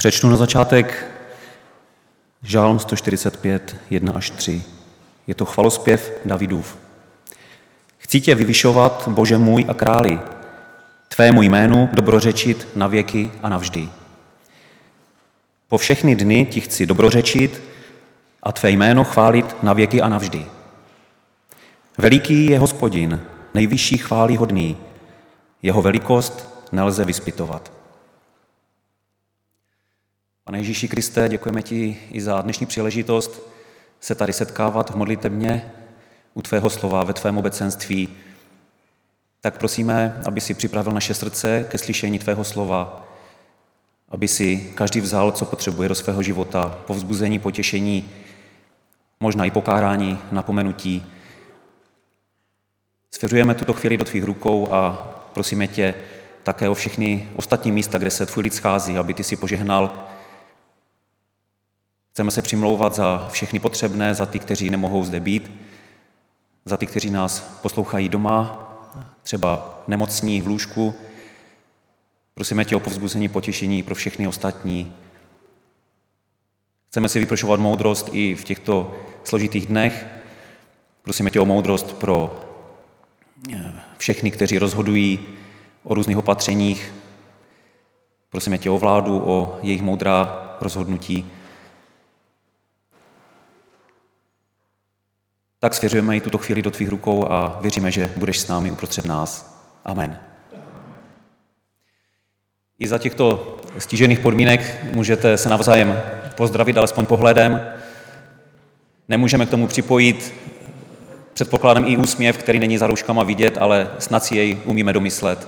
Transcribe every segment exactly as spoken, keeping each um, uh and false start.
Přečtu na začátek Žálm sto čtyřicet pět, jedna až tři. Je to chvalospěv Davidův. Chci tě vyvyšovat, Bože můj a králi, tvému jménu dobrořečit na věky a navždy. Po všechny dny ti chci dobrořečit a tvé jméno chválit na věky a navždy. Veliký je Hospodin, nejvyšší chvály hodný, jeho velikost nelze vyzpytovat. Pane Ježíši Kriste, děkujeme ti i za dnešní příležitost se tady setkávat v modlitebně u tvého slova, ve tvém obecenství. Tak prosíme, aby si připravil naše srdce ke slyšení tvého slova, aby si každý vzal, co potřebuje do svého života, povzbuzení, potěšení, možná i pokárání, napomenutí. Svěřujeme tuto chvíli do tvých rukou a prosíme tě také o všechny ostatní místa, kde se tvůj lid schází, aby ty si požehnal. Chceme se přimlouvat za všechny potřebné, za ty, kteří nemohou zde být, za ty, kteří nás poslouchají doma, třeba nemocní v lůžku. Prosíme tě o povzbuzení, potěšení pro všechny ostatní. Chceme si vyprošovat moudrost i v těchto složitých dnech. Prosíme tě o moudrost pro všechny, kteří rozhodují o různých opatřeních. Prosíme tě o vládu, o jejich moudrá rozhodnutí. Tak svěřujeme i tuto chvíli do tvých rukou a věříme, že budeš s námi uprostřed nás. Amen. I za těchto stížených podmínek můžete se navzájem pozdravit alespoň pohledem. Nemůžeme k tomu připojit předpokladem i úsměv, který není za rouškama vidět, ale snad si jej umíme domyslet.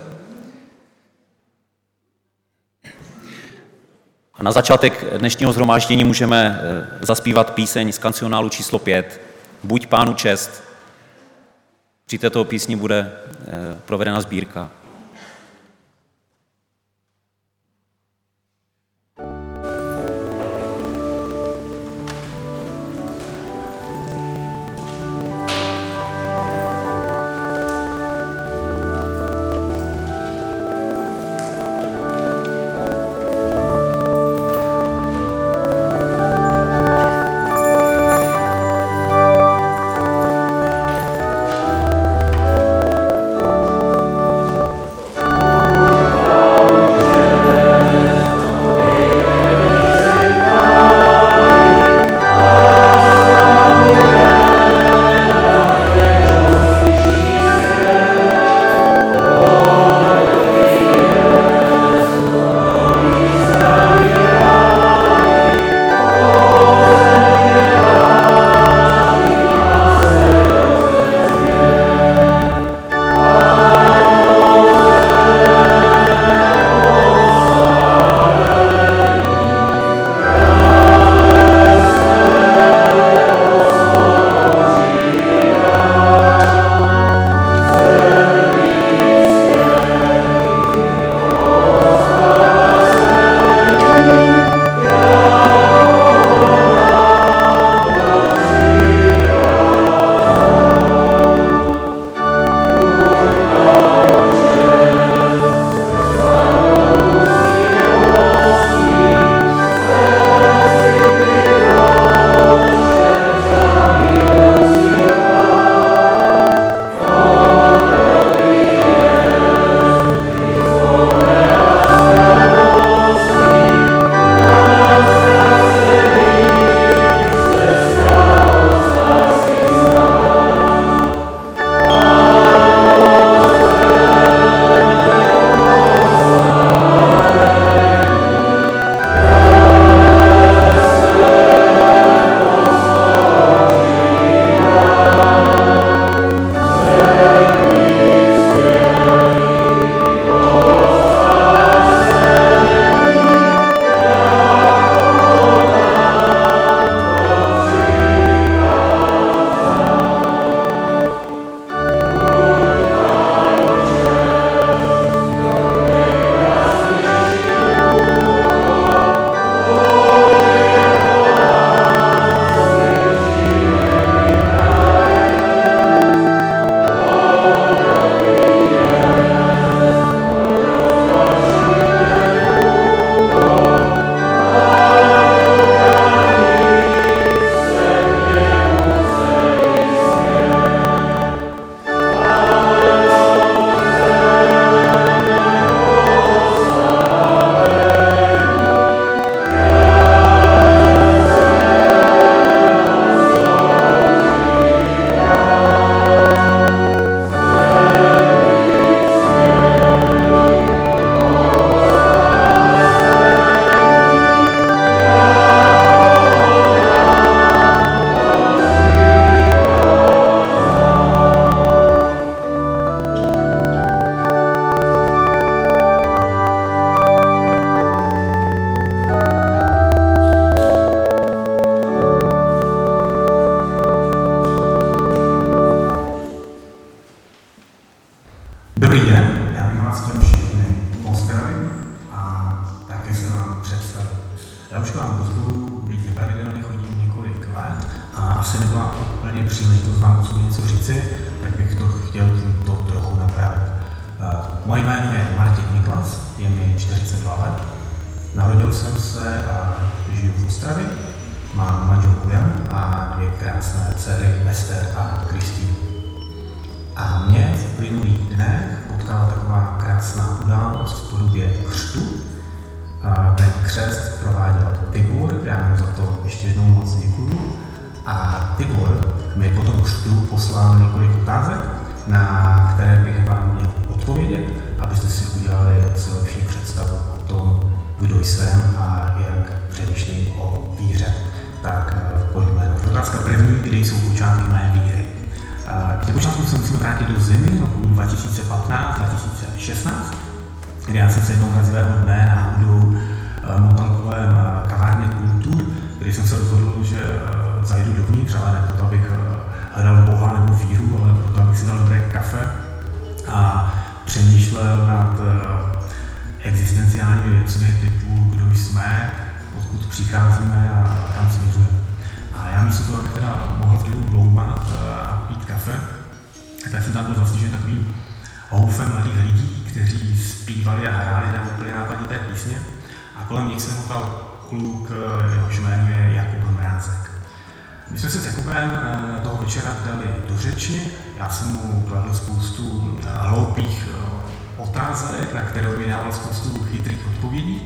A na začátek dnešního shromáždění můžeme zaspívat píseň z kancionálu číslo pět. Buď Pánu čest. Při této písni bude provedena sbírka. Dobrý den, já bych vás chtěl všechny pozdravit a také se vám představit. Já už k vám budu, byť pravidelně chodím několik let a asi nebyla úplně příležitost vám o sobě něco říci, tak bych to chtěl tímto trochu napravit. Moje jméno je Martin Niklas, je mi čtyřicet dva let. Narodil jsem se a žiju v Ostravě. Mám manželku Janu a dvě krásné dcery Ester a Kristýnu. A mě v uplynulých dnech potkala taková krásná událost v podobě křtu. Ten křest prováděl Tibor, já mu za to ještě jednou moc děkuju. A Tibor mi po tom křtu poslal několik otázek, na které bych vám měl odpovědět, abyste si udělali co lepší představu o tom, kdo jsem a jak přemýšlím o víře. Tak pojďme. Otázka první, kde jsou počátky mé víry. K těm počátku se musíme vrátit do zimy roku dva tisíce patnáct dva tisíce šestnáct, kdy já jsem se jednou mrazivého dne náhodou motal kolem kavárny Kultur, kdy jsem se rozhodl, že zajdu dovnitř, ale ne proto, abych hledal Boha nebo víru, ale proto, abych si dal dobré kafe a přemýšlel nad existenciálními věcmi typu, kdo jsme, odkud přicházíme a kam směřujeme. A já místo toho, abych teda mohl v klidu bloumat a pít kafe, tak jsem tam byl zastižen takovým houfem mladých lidí, kteří zpívali a hráli na úplně nápadité písně. A kolem nich se motal kluk, jehož jméno je Jakub Mrázek. My jsme se s Jakubem toho večera dali do řeči, já jsem mu kladl spoustu hloupých otázek, na které mi dával spoustu chytrých odpovědí.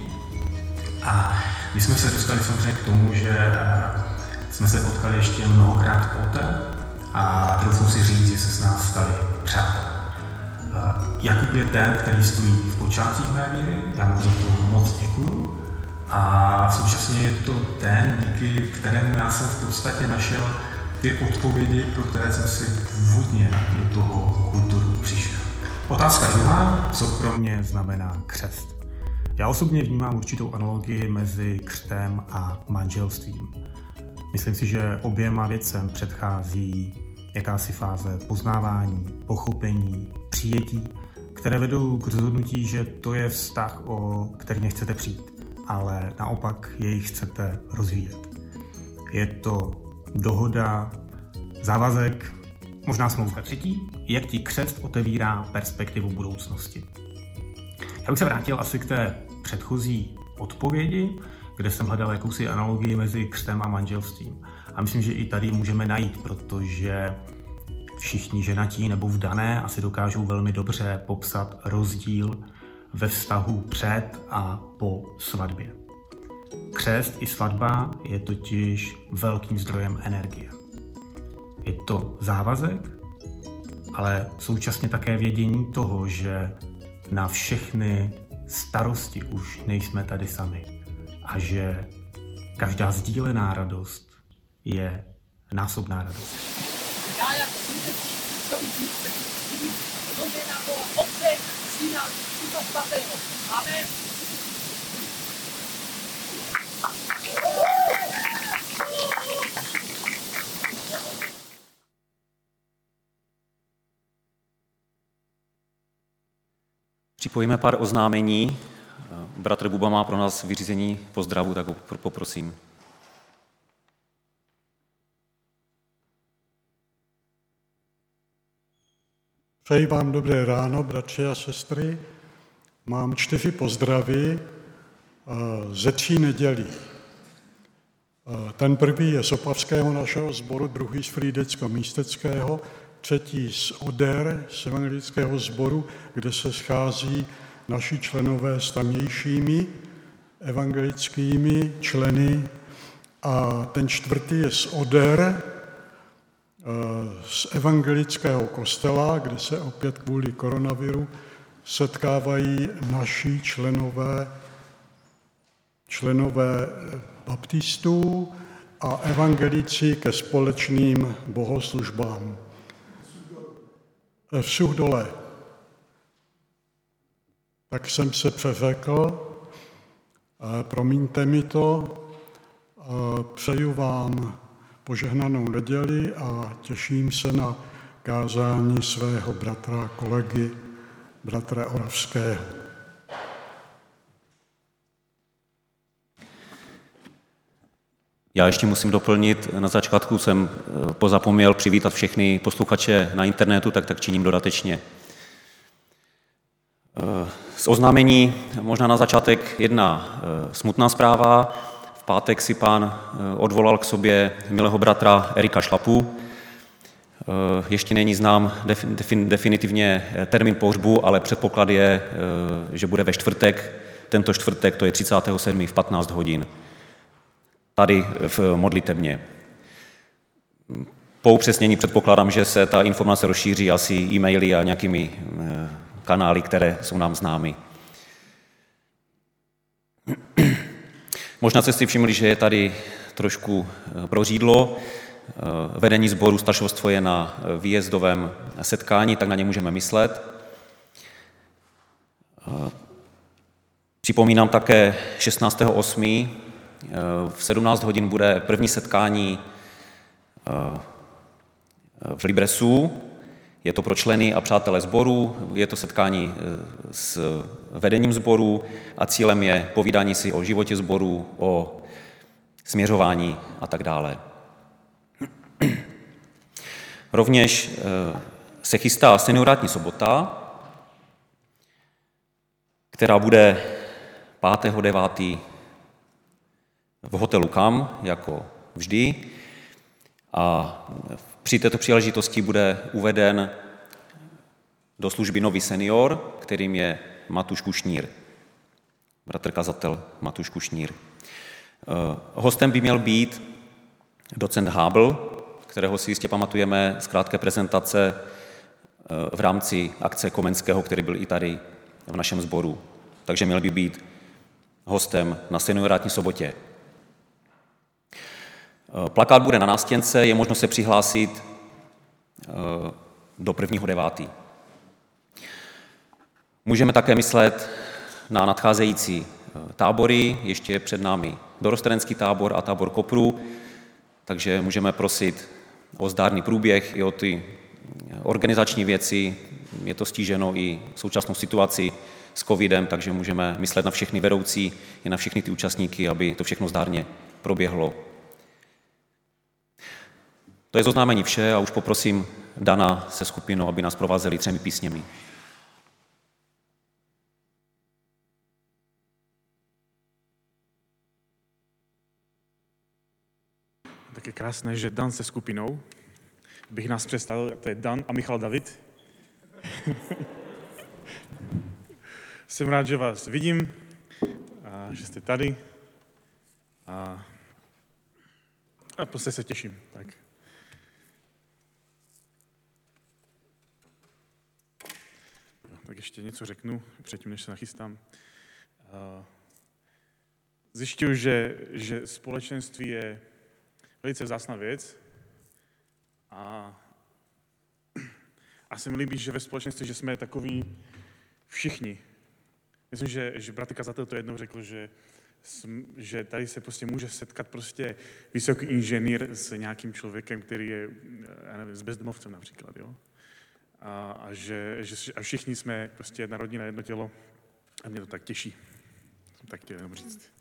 A my jsme se dostali samozřejmě k tomu, že jsme se potkali ještě mnohokrát poté a troufnu si říct, že se s nás stali přátelé. Jakub je ten, který stojí v počátcích mé víry, já mu za to moc děkuju. A současně je to ten, díky kterému já jsem v podstatě našel ty odpovědi, pro které jsem si původně do toho Kulturu přišel. Otázka druhá, co pro mě znamená křest. Já osobně vnímám určitou analogii mezi křtem a manželstvím. Myslím si, že oběma věcem předchází jakási fáze poznávání, pochopení, přijetí, které vedou k rozhodnutí, že to je vztah, o který nechcete přijít, ale naopak jej chcete rozvíjet. Je to dohoda, závazek, možná smlouva. Třetí, jak ti křest otevírá perspektivu budoucnosti. Já bych se vrátil asi k té předchozí odpovědi, kde jsem hledal jakousi analogii mezi křtem a manželstvím. A myslím, že i tady můžeme najít, protože všichni ženatí nebo vdané asi dokážou velmi dobře popsat rozdíl ve vztahu před a po svatbě. Křest i svatba je totiž velkým zdrojem energie. Je to závazek, ale současně také vědění toho, že na všechny starosti už nejsme tady sami a že každá sdílená radost je násobná radost. Já jako Amen. Připojíme pár oznámení. Bratr Buba má pro nás vyřízení pozdravu, tak ho poprosím. Přeji vám dobré ráno, bratři a sestry. Mám čtyři pozdravy ze tří nedělí. Ten první je z opavského našeho sboru, druhý z frýdecko-místeckého, třetí z Oder, z evangelického sboru, kde se schází naši členové s tamějšími evangelickými členy. A ten čtvrtý je z Oder, z evangelického kostela, kde se opět kvůli koronaviru setkávají naši členové, členové baptistů a evangelici ke společným bohoslužbám. V Suchdole. Tak jsem se přeřekl, promiňte mi to, přeju vám požehnanou neděli a těším se na kázání svého bratra, kolegy bratra Oravského. Já ještě musím doplnit, na začátku jsem pozapomněl přivítat všechny posluchače na internetu, tak tak činím dodatečně. Z oznámení možná na začátek jedna smutná zpráva. V pátek si pán odvolal k sobě milého bratra Erika Šlapu. Ještě není znám definitivně termín pohřbu, ale předpoklad je, že bude ve čtvrtek. Tento čtvrtek, to je třicátého sedmého v patnáct hodin. Tady v modlitebně. Po upřesnění předpokládám, že se ta informace rozšíří asi e-maily a nějakými kanály, které jsou nám známy. Možná jste si všimli, že je tady trošku prořídlo. Vedení sboru staršovstvo je na výjezdovém setkání, tak na ně můžeme myslet. Připomínám také šestnáctého osmého v sedmnáct hodin bude první setkání v Libresu. Je to pro členy a přátelé sboru, je to setkání s vedením sboru a cílem je povídání si o životě sboru, o směřování a tak dále. Rovněž se chystá seniorátní sobota, která bude pátého devátého v hotelu Kam, jako vždy. A při této příležitosti bude uveden do služby nový senior, kterým je Matuš Kušnír, bratr kazatel Matuš Kušnír. Hostem by měl být docent Hábl, kterého si jistě pamatujeme z krátké prezentace v rámci akce Komenského, který byl i tady v našem sboru. Takže měl by být hostem na seniorátní sobotě. Plakát bude na nástěnce, je možno se přihlásit do prvního devátého. Můžeme také myslet na nadcházející tábory, ještě je před námi dorostenecký tábor a tábor Kopru, takže můžeme prosit o zdárný průběh i o ty organizační věci. Je to stíženo i současnou situaci s covidem, takže můžeme myslet na všechny vedoucí i na všechny ty účastníky, aby to všechno zdárně proběhlo. To je z oznámení vše a už poprosím Dana se skupinou, aby nás provázeli třemi písněmi. Tak je krásné, že Dan se skupinou. Bych nás představil, to je Dan a Michal David. Jsem rád, že vás vidím a že jste tady. A, a prostě se těším. Tak. Tak ještě něco řeknu, předtím, než se nachystám. Zjišťuji, že, že společenství je velice vzácná věc a, a se mi líbí, že ve společenství, že jsme takoví všichni. Myslím, že, že bratr kazatel to jednou řekl, že, že tady se prostě může setkat prostě vysoký inženýr s nějakým člověkem, který je, já nevím, s bezdomovcem například, jo. A, a že, že a všichni jsme prostě jedna rodina, jedno tělo a mě to tak těší. Jsem tak chtěl jenom říct.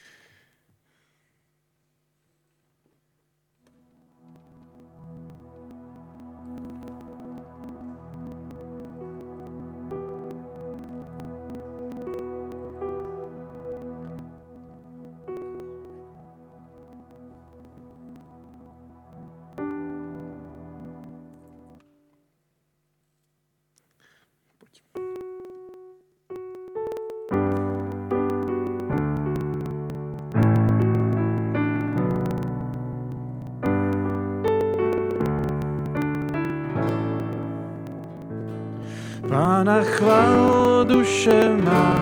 Pána chvál duše má,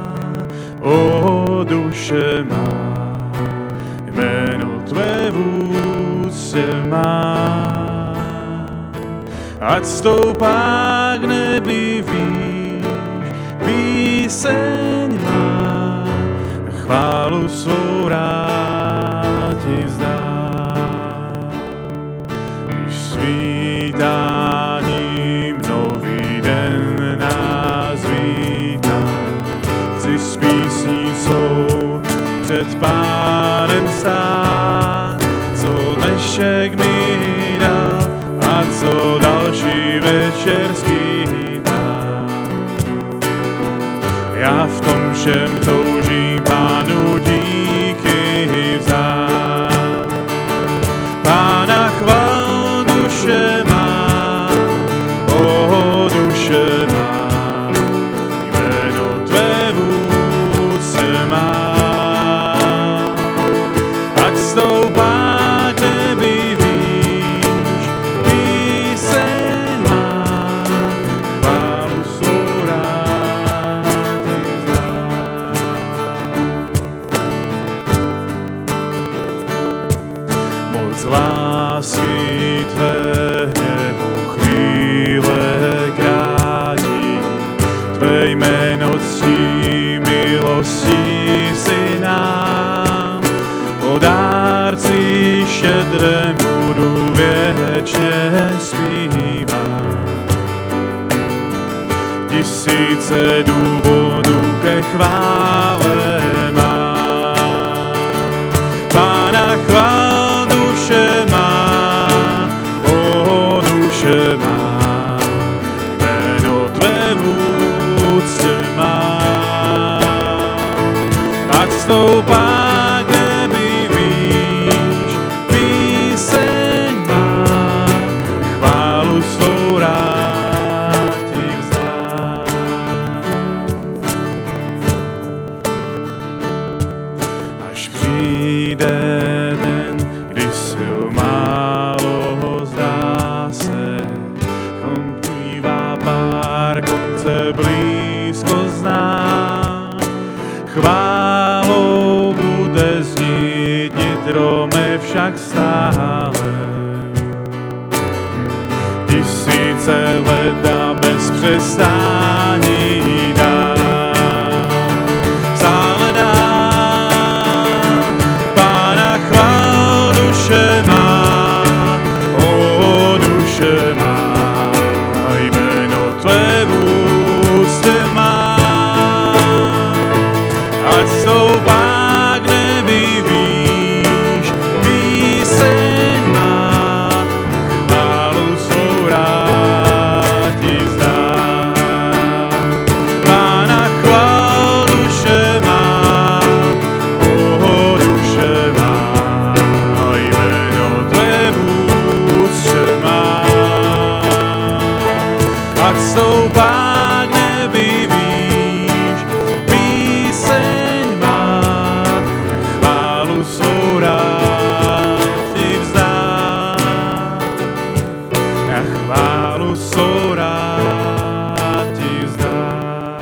o duše má, jméno tvé vůdce má. Ať stoupá k nebi výš, píseň má, chválu svou rád ti vzdá. Když svítáním nový den nás před Pánem stát, co dnešek mi dal a co další večer skýtá. Já v tom všem toužím Pánu díky vzdát. Pána chvál duše má, o duše má, jméno tvé vůdce má. Ať stoupá k nebi výš, píseň má, chválu svou rád ti vzdát. Moc lásky tvé hněvu chvíle krátí, tvé jméno ctí milostí si nám. O dárci šedrém budu věčně zpívat. Tisíce důvodů ke chvále mám. Pána chvál duše má, o duše má, jméno tvé vůdce má. Ať stoupá k nebi výš, píseň má, chválu svou rád ti vzdát. Až přijde den, kdy sil málo zdá se, plývá pár, konce blízko zná. Chválou bude znít nitro mé však stále. Tisíce let a bez přestání dám. Stále dám. Pána chvál duše má, o duše má, jméno tvé vůdce má. Ať stoupá k nebi výš, píseň má, chválu svou rád ti vzdát. Pána chvál duše má, o duše má, jméno tvé vůdce má. Ať stoupá k nebi výš, píseň má, chválu svou rád ti vzdát. A chválu svou rád ti vzdát.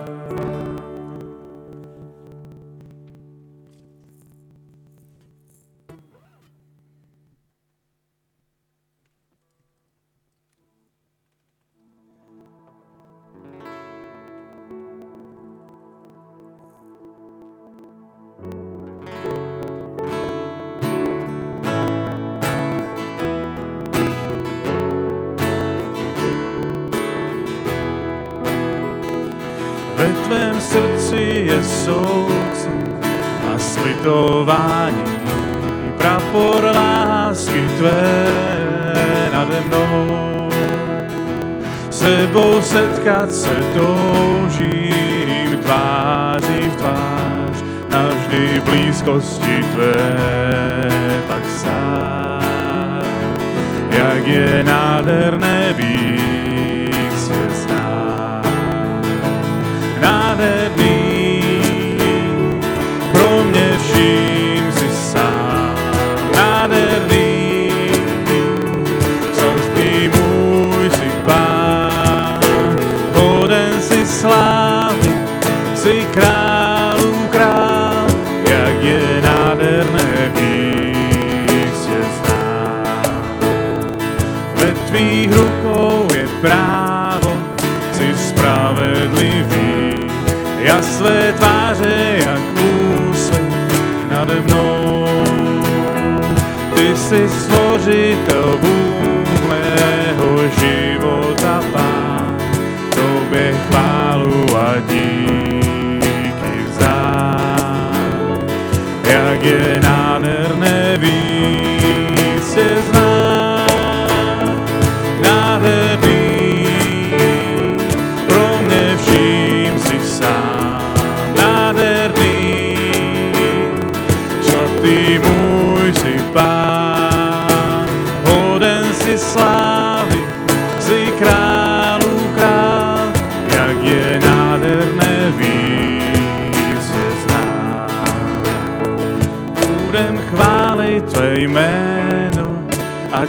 Ve tvém srdci je soucit a slitování, prapor lásky tvé nade mnou. S tebou setkat se toužím tváří v tvář, navždy blízkosti tvé tak stát. Jak je nádherné být se znát. Nádherný, pro mě vším si sám. Nádherný, sladký můj si pán, hoden si slávy, si králů král, jak je nádherné být se znát. Ve tvých rukou je právo, si spravedlivý, já své tváře jak úsměv nade mnou. Ty jsi stvořitel Bůh mého života, Pán, tobě chválu a díky vzdát.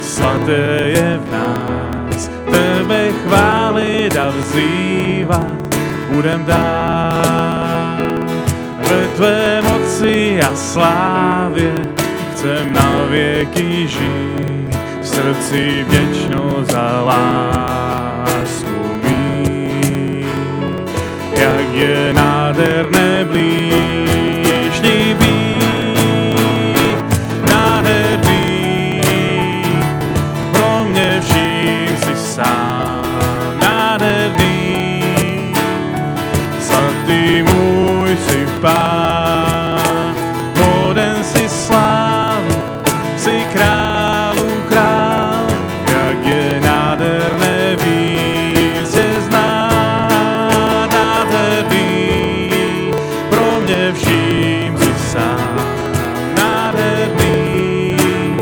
svaté je v nás, tebe chválit a vzývat budem dát. Ve tvé moci a slávě chcem na věky žít, v srdci vděčnost za lásku mít. Jak je nádherné blížní být, nádherný, pro mě vším si sám, nádherný, svatý můj si Pán, hoden si slávy, si králu král, jak je nádherné víc je znát, nádherný, pro mě vším si sám, nádherný,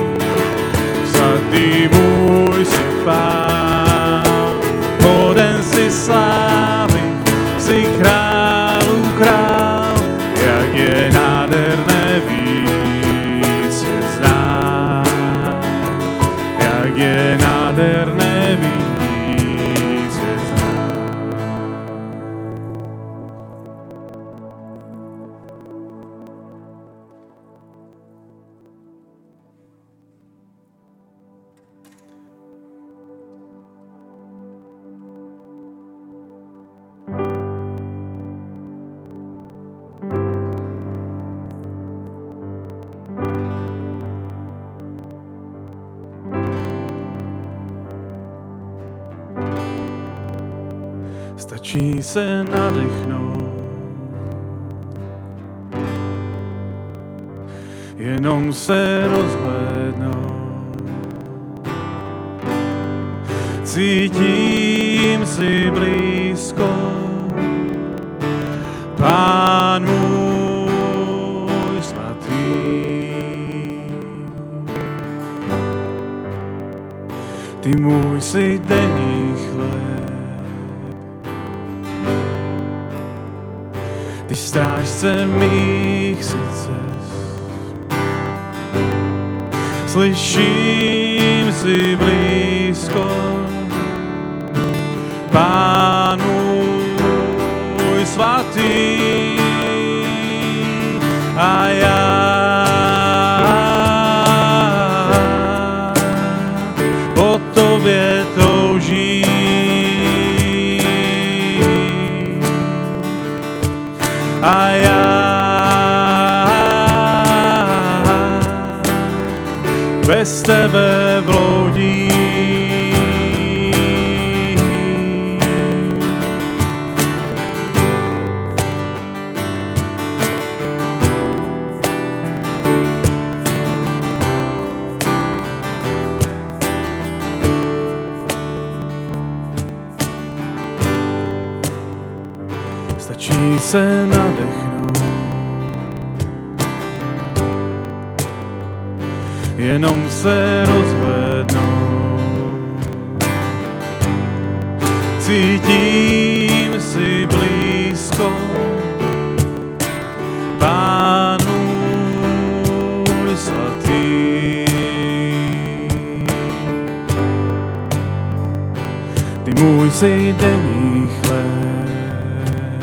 svatý můj si Pán, hoden si slávy, si králu král, jak je nádherné víc je znát, jak je nádherné víc je znát. Stačí se nadechnout, jenom se rozhlédnout. Cítím si blízko, Pán můj svatý. Ty můj si denní chléb, ty strážce mých cest. Slyším si blízko, Pán můj svatý, a já po tobě toužím. A já bez tebe bloudím. Stačí se nadechnout, jenom se rozhlédnout. Cítím si blízko, Pán můj svatý. Ty můj si denní chléb,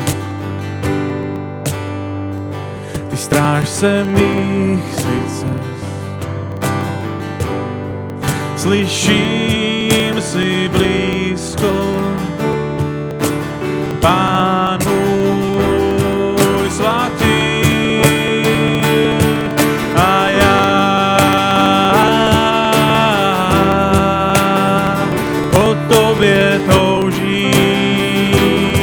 ty strážce mých cest. Slyším si blízko, Pán můj svatý, a já po tobě toužím.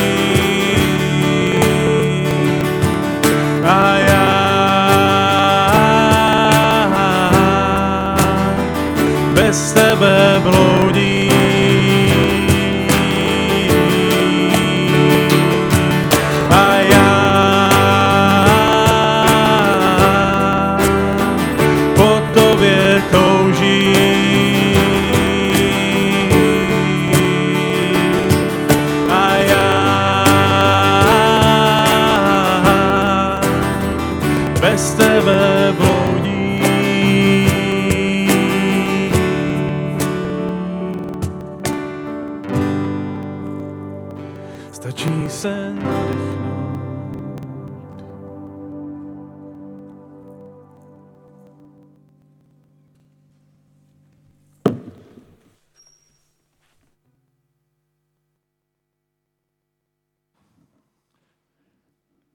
A já bez tebe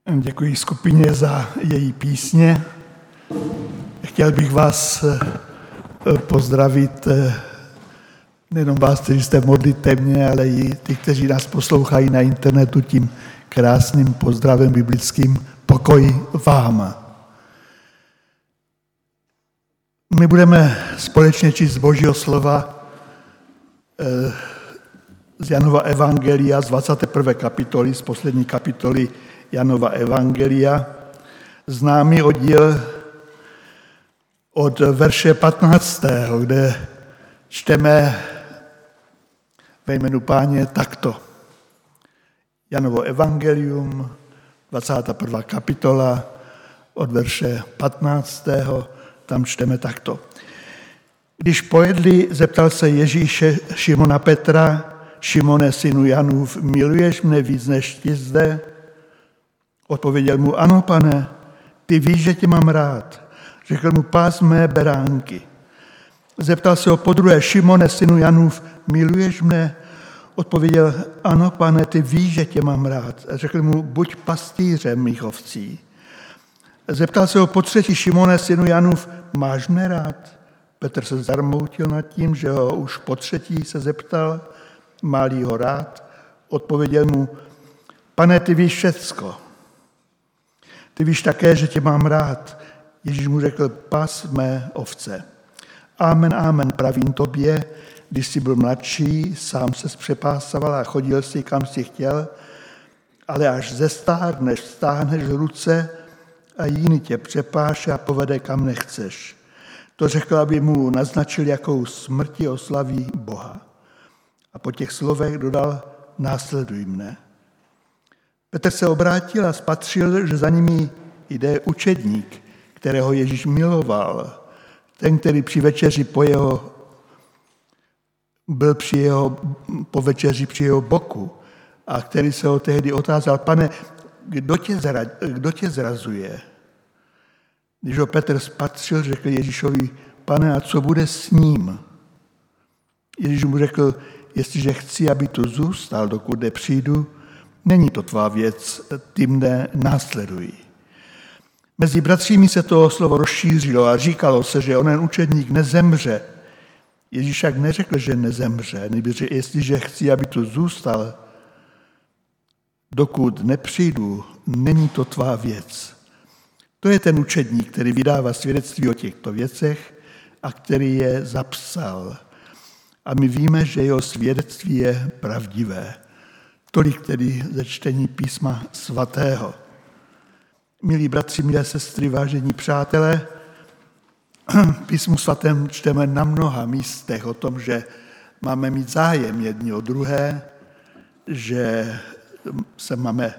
Děkuji skupině za její písně. Chtěl bych vás pozdravit, nejenom vás, kteří jste modlitevně, ale i ty, kteří nás poslouchají na internetu, tím krásným pozdravem biblickým. Pokoj vám. My budeme společně číst z Božího slova z Janova evangelia, z dvacáté prvé kapitoly, z poslední kapitoly Janova evangelia, známý oddíl od verše patnáctého, kde čteme ve jménu Páně takto. Janovo evangelium, dvacátá prvá kapitola, od verše patnáctého, tam čteme takto. Když pojedli, zeptal se Ježíše Šimona Petra: Šimone, synu Janův, miluješ mne víc než ti zde? Odpověděl mu: ano, Pane, ty víš, že tě mám rád. Řekl mu: pás mé beránky. Zeptal se ho podruhé: Šimone, synu Janův, miluješ mne? Odpověděl: ano, Pane, ty víš, že tě mám rád. Řekl mu: buď pastýřem mých ovcí. Zeptal se ho potřetí: Šimone, synu Janův, máš mne rád? Petr se zarmoutil nad tím, že ho už potřetí se zeptal, má-li ho rád. Odpověděl mu: Pane, ty víš všecko. Ty víš také, že tě mám rád. Ježíš mu řekl: pas mé ovce. Amen, amen, pravím tobě, když jsi byl mladší, sám se přepásával a chodil si, kam jsi chtěl, ale až zestárneš, stáhneš ruce a jiný tě přepáše a povede, kam nechceš. To řekl, aby mu naznačil, jakou smrti oslaví Boha. A po těch slovech dodal: následuj mne. Petr se obrátil a spatřil, že za nimi jde učedník, kterého Ježíš miloval. Ten, který při večeři po jeho, byl při jeho, po večeři při jeho boku a který se ho tehdy otázal: Pane, kdo tě, zra, kdo tě zrazuje? Když ho Petr spatřil, řekl Ježíšovi: Pane, a co bude s ním? Ježíš mu řekl: jestliže chci, aby tu zůstal, dokud nepřijdu, není to tvá věc, ty mne následuj. Mezi bratřími se to slovo rozšířilo a říkalo se, že onen učedník nezemře. Ježíš však neřekl, že nezemře, nebo že jestliže chci, aby tu zůstal, dokud nepřijdu, není to tvá věc. To je ten učedník, který vydává svědectví o těchto věcech a který je zapsal. A my víme, že jeho svědectví je pravdivé. Tolik tedy ze čtení písma svatého. Milí bratři, milé sestry, vážení přátelé, v písmu svatém čteme na mnoha místech o tom, že máme mít zájem jedni o druhé, že se máme,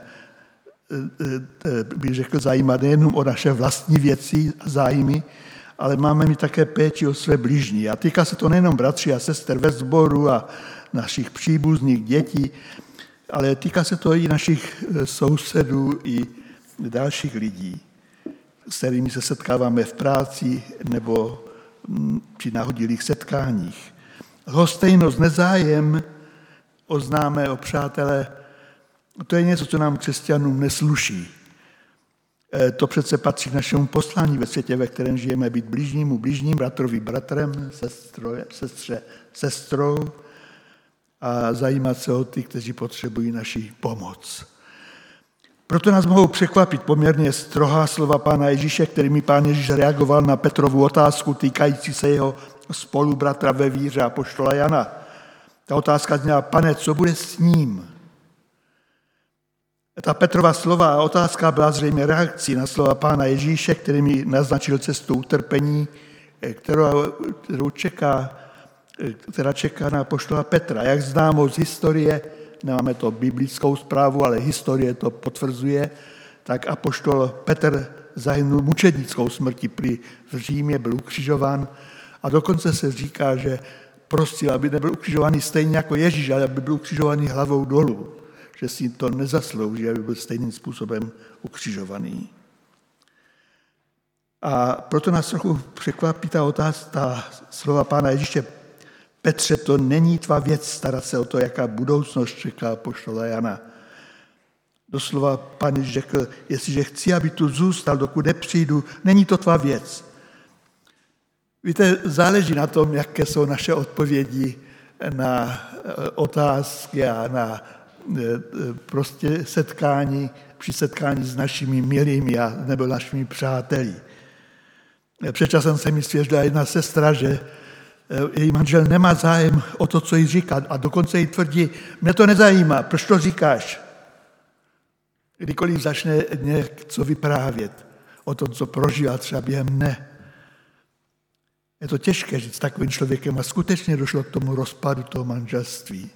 bych řekl, zajímat nejenom o naše vlastní věci a zájmy, ale máme mít také péči o své bližní. A týká se to nejenom bratří a sester ve sboru a našich příbuzných dětí, ale týká se to i našich sousedů, i dalších lidí, s kterými se setkáváme v práci nebo při nahodilých setkáních. Lhostejnost, nezájem o známé, o přátele, to je něco, co nám křesťanům nesluší. To přece patří k našemu poslání ve světě, ve kterém žijeme, být bližnímu bližním, bratrovi bratrem, sestro, sestře sestrou a zajímat se o ty, kteří potřebují naši pomoc. Proto nás mohou překvapit poměrně strohá slova Pána Ježíše, kterými Pán Ježíš reagoval na Petrovu otázku týkající se jeho spolubratra ve víře apoštola Jana. Ta otázka zněla: Pane, co bude s ním? Ta Petrova slova a otázka byla zřejmě reakcí na slova Pána Ježíše, kterými naznačil cestu utrpení, kterou, kterou čeká, která čeká na apoštola Petra. Jak známo z historie, nemáme to biblickou zprávu, ale historie to potvrzuje, tak apoštol Petr zahynul mučednickou smrtí prý v Římě, byl ukřižován a dokonce se říká, že prosil, aby nebyl ukřižovaný stejně jako Ježíš, ale aby byl ukřižovaný hlavou dolů, že si to nezaslouží, aby byl stejným způsobem ukřižovaný. A proto nás trochu překvapí ta otázka, ta slova Pána Ježíše: Petře, to není tvá věc starat se o to, jaká budoucnost čeká apoštola Jana. Doslova Pán Ježíš řekl, jestliže chci, aby tu zůstal, dokud nepřijdu, není to tvá věc. Víte, záleží na tom, jaké jsou naše odpovědi na otázky a na prostě setkání, při setkání s našimi milými a nebo našimi přáteli. Před časem se mi svěřila jedna sestra, že její manžel nemá zájem o to, co jí říká, a dokonce jí tvrdí, mě to nezajímá, proč to říkáš? Kdykoliv začne něco vyprávět o tom, co prožívá třeba během dne. Je to těžké říct s takovým člověkem a skutečně došlo k tomu rozpadu toho manželství.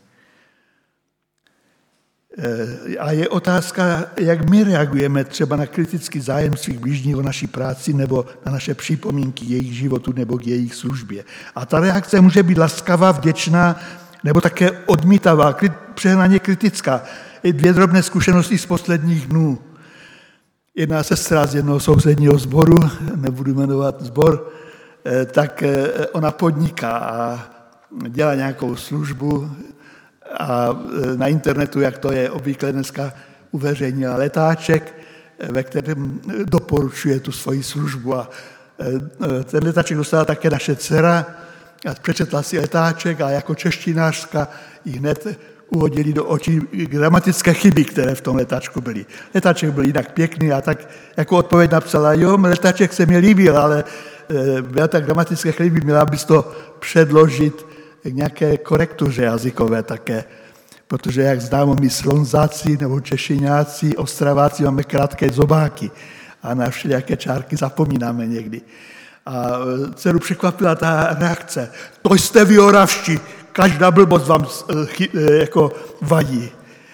A je otázka, jak my reagujeme třeba na kritický zájem svých blížních o naší práci nebo na naše připomínky jejich životu nebo k jejich službě. A ta reakce může být laskavá, vděčná nebo také odmítavá, přehnaně kritická. I dvě drobné zkušenosti z posledních dnů. Jedna sestra z jednoho sousedního sboru, nebudu jmenovat sbor, tak ona podniká a dělá nějakou službu a na internetu, jak to je obvykle dneska, uveřejnila letáček, ve kterém doporučuje tu svoji službu. A ten letáček dostala také naše dcera a přečetla si letáček a jako češtinářka ji hned uhodili do očí gramatické chyby, které v tom letáčku byly. Letáček byl jinak pěkný a tak jako odpověď napsala, jo, letáček se mi líbil, ale byla tak gramatické chyby, měla bys to předložit k nějaké korektuře jazykové také, protože jak známo, my Slonzáci nebo Češiňáci, Ostraváci máme krátké zobáky a na všelijaké čárky zapomínáme někdy. A dceru překvapila ta reakce. To jste vy Oravští, každá blbost vám jako vadí.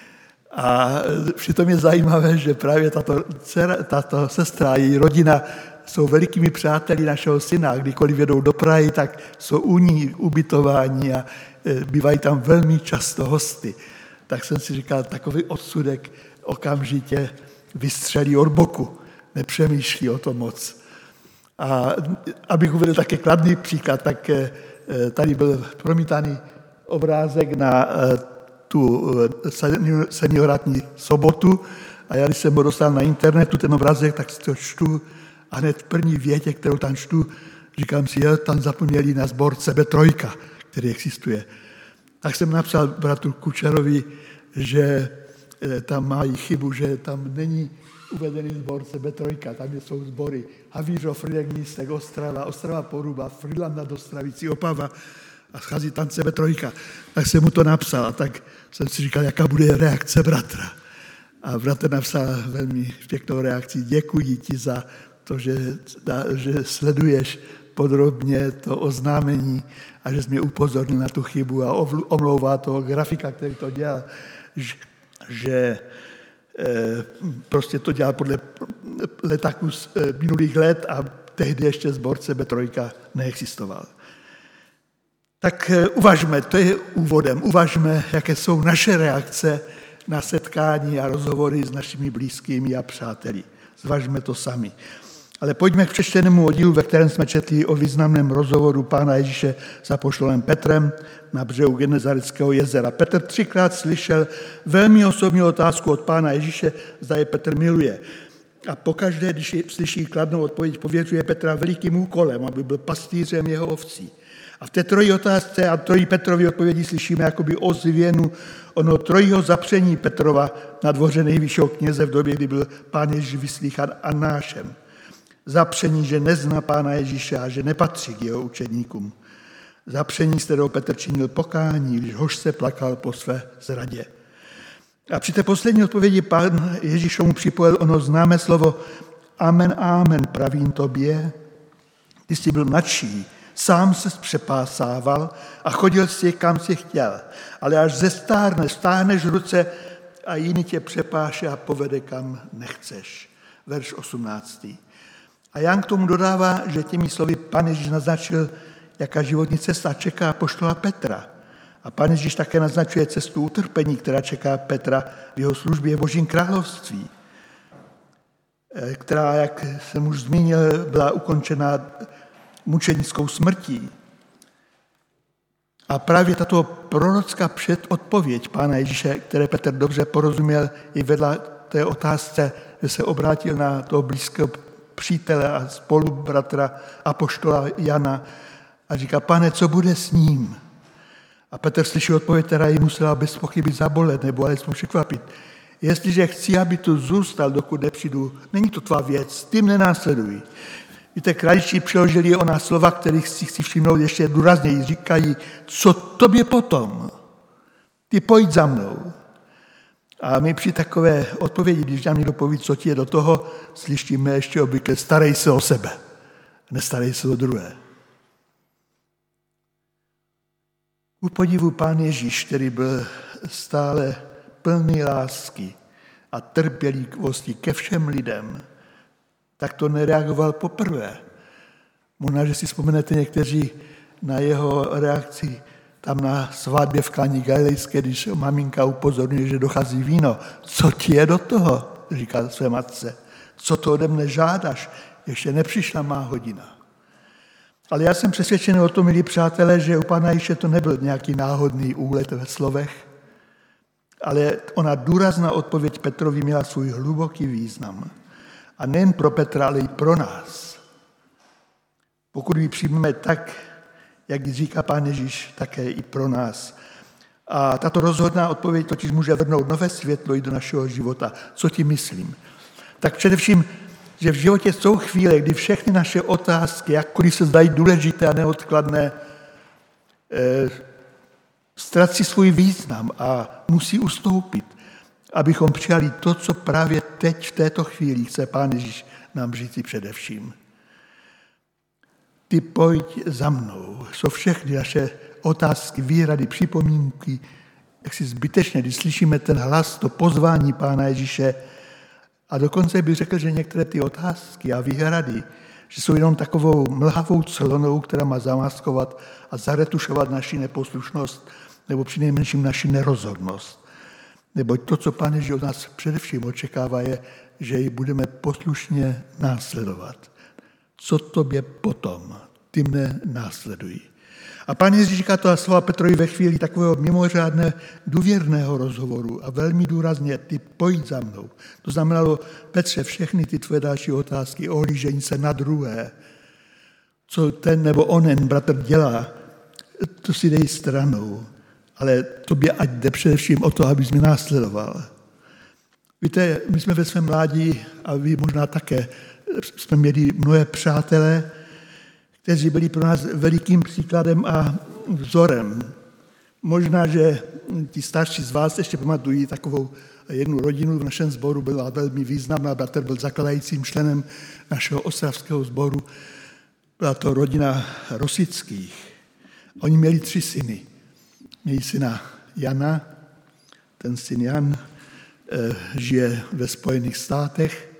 A přitom je zajímavé, že právě tato, dcera, tato sestra a její rodina jsou velikými přáteli našeho syna. Kdykoliv jedou do Prahy, tak jsou u ní ubytováni a bývají tam velmi často hosty. Tak jsem si říkal, takový odsudek okamžitě vystřelí od boku. Nepřemýšlí o tom moc. A abych uvedl také kladný příklad, tak tady byl promítaný obrázek na tu seniorátní sobotu a já, když jsem ho dostal na internetu, ten obrázek, tak si to čtu a hned v první větě, kterou tam čtu, říkám si, jo, tam zapomněli na sbor Sebe trojka, který existuje. Tak jsem napsal bratru Kučerovi, že tam mají chybu, že tam není uvedený sbor Sebe trojka, tam jsou sbory Havířov, Frýdek, Místek, Ostrava, Ostrava Poruba, Frýdlant nad Ostravicí, Opava a schází tam Sebe trojka. Tak jsem mu to napsal a tak jsem si říkal, jaká bude reakce bratra. A bratr napsal velmi pěknou reakci, děkuji ti za to, že, že sleduješ podrobně to oznámení a že jsi mě upozornil na tu chybu a omlouvá toho grafika, který to dělal, že, že prostě to dělal podle letáků z minulých let a tehdy ještě sbor Sebe trojka neexistoval. Tak uvažme, to je úvodem, uvažme, jaké jsou naše reakce na setkání a rozhovory s našimi blízkými a přáteli. Zvažme to sami. Ale pojďme k přečtenému oddílu, ve kterém jsme četli o významném rozhovoru Pána Ježíše s apoštolem Petrem na břehu Genezareckého jezera. Petr třikrát slyšel velmi osobní otázku od Pána Ježíše, zda je Petr miluje. A pokaždé, když slyší kladnou odpověď, pověřuje Petra velikým úkolem, aby byl pastýřem jeho ovcí. A v té trojí otázce a trojí Petrovy odpovědi slyšíme jakoby ozvěnu ono trojího zapření Petrova na dvoře nejvyššího kněze v době, kdy byl Pán Ježíš vyslýchan Annášem. Zapření, že nezná Pána Ježíše a že nepatří k jeho učedníkům. Zapření, z kterého Petr činil pokání, když hořce plakal po své zradě. A při té poslední odpovědi Pán Ježíš mu připojil ono známé slovo Amen, amen, pravím tobě. Ty jsi byl mladší, sám se přepásával a chodil si, kam si chtěl. Ale až zestárneš, stáhneš ruce a jiný tě přepáše a povede, kam nechceš. Verš osmnáctý. A Jan k tomu dodává, že těmi slovy Pán Ježíš naznačil, jaká životní cesta čeká apoštola Petra. A Pán Ježíš také naznačuje cestu utrpení, která čeká Petra v jeho službě v Božím království, která, jak jsem už zmínil, byla ukončena mučenickou smrtí. A právě tato prorocká předodpověď Pána Ježíše, které Petr dobře porozuměl, i vedla té otázce, že se obrátil na toho blízkého přítele a spolubratra apoštola Jana a říká, pane, co bude s ním? A Petr slyší odpověď, která jí musela bez pochyby zabolet nebo alespoň překvapit. Jestliže chci, aby tu zůstal, dokud nepřijdu, není to tvá věc, tím nenásleduj. Víte, kraličtí přeložili ona slova, kterých si chci všimnout ještě důrazněji. Říkají, co tobě potom? Ty pojď za mnou. A my při takové odpovědi, když nám někdo poví, co ti je do toho, slyšíme ještě obvykle, starej se o sebe, nestarej se o druhé. Ku podivu Pán Ježíš, který byl stále plný lásky a trpělivosti ke všem lidem, tak to nereagoval poprvé. Možná, že si vzpomenete někteří na jeho reakci tam na svatbě v Káni Galilejské, když maminka upozorňuje, že dochází víno. Co ti je do toho? Říká své matce. Co to ode mne žádáš? Ještě nepřišla má hodina. Ale já jsem přesvědčený o tom, milí přátelé, že u Pána Ježíše to nebyl nějaký náhodný úlet ve slovech, ale ona důrazná odpověď Petrovi měla svůj hluboký význam. A nejen pro Petra, ale i pro nás. Pokud ji přijmeme tak, jak říká Pán Ježíš, také i pro nás. A tato rozhodná odpověď totiž může vrhnout nové světlo i do našeho života. Co tím myslím? Tak především, že v životě jsou chvíle, kdy všechny naše otázky, jakkoliv se zdají důležité a neodkladné, eh, ztratí svůj význam a musí ustoupit, abychom přijali to, co právě teď v této chvíli chce Pán Ježíš nám říci především. Ty pojď za mnou. Jsou všechny naše otázky, výhrady, připomínky, jak si zbytečně, když slyšíme ten hlas, to pozvání Pána Ježíše. A dokonce bych řekl, že některé ty otázky a výhrady, že jsou jenom takovou mlhavou clonou, která má zamaskovat a zaretušovat naši neposlušnost nebo přinejmenším naši nerozhodnost. Neboť to, co Pán Ježíš od nás především očekává, je, že ji budeme poslušně následovat. Co tobě potom? Ty mne následují. A Pán Ježíš říká to slova Petrovi ve chvíli takového mimořádné důvěrného rozhovoru a velmi důrazně, ty pojď za mnou. To znamenalo, Petře, všechny ty tvoje další otázky, ohlížení se na druhé, co ten nebo onen bratr dělá, to si dej stranou. Ale tobě ať jde především o to, abys mě následoval. Víte, my jsme ve svém mládí, a vy možná také, jsme měli mnohé přátelé, kteří byli pro nás velikým příkladem a vzorem. Možná, že ti starší z vás ještě pamatují takovou jednu rodinu v našem sboru, byla velmi významná, bratr byl zakladajícím členem našeho ostravského sboru. Byla to rodina Rosických. Oni měli tři syny. Měli syna Jana, ten syn Jan eh, žije ve Spojených státech.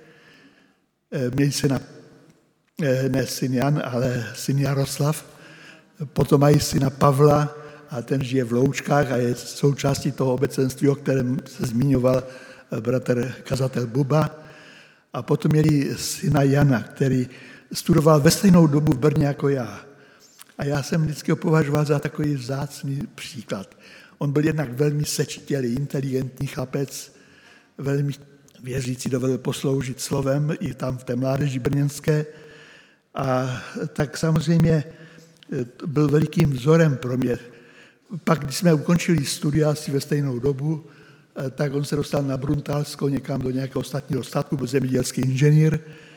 Eh, měli syna, eh, ne syn Jan, ale syn Jaroslav. Potom mají syna Pavla a ten žije v Loučkách a je součástí toho obecenství, o kterém se zmiňoval bratr kazatel Buba. A potom měli syna Jana, který studoval ve stejnou dobu v Brně jako já. A já jsem vždycky ho považoval za takový vzácný příklad. On byl jednak velmi sečtělý, inteligentní chlapec, velmi věřící, dovedl posloužit slovem i tam v té mládeži brněnské. A tak samozřejmě byl velikým vzorem pro mě. Pak, když jsme ukončili studia asi ve stejnou dobu, tak on se dostal na Bruntálsko někam do nějakého ostatního statku, byl zemědělský inženýr